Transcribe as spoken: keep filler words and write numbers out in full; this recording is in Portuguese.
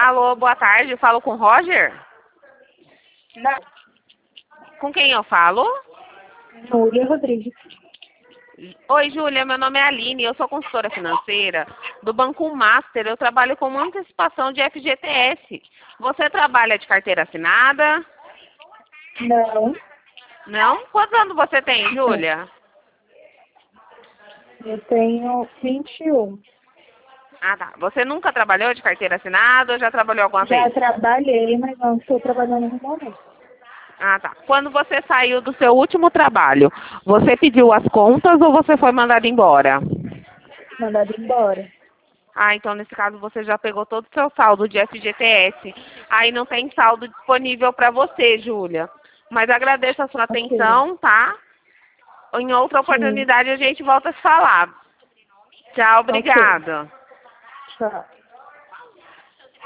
Alô, boa tarde. Eu falo com o Roger? Não. Com quem eu falo? Júlia Rodrigues. Oi, Júlia. Meu nome é Aline. Eu sou consultora financeira do Banco Master. Eu trabalho com uma antecipação de F G T S. Você trabalha de carteira assinada? Não. Não? Quantos anos você tem, Júlia? Eu tenho vinte e um. Ah, tá. Você nunca trabalhou de carteira assinada ou já trabalhou alguma Já vez? trabalhei, mas não estou trabalhando no momento. Ah, tá. Quando você saiu do seu último trabalho, você pediu as contas ou você foi mandado embora? Mandado embora. Ah, então nesse caso você já pegou todo o seu saldo de F G T S. Aí não tem saldo disponível para você, Júlia. Mas agradeço a sua Ok. atenção, tá? Em outra Sim. oportunidade a gente volta a se falar. Tchau, Ok. obrigada. Tchau.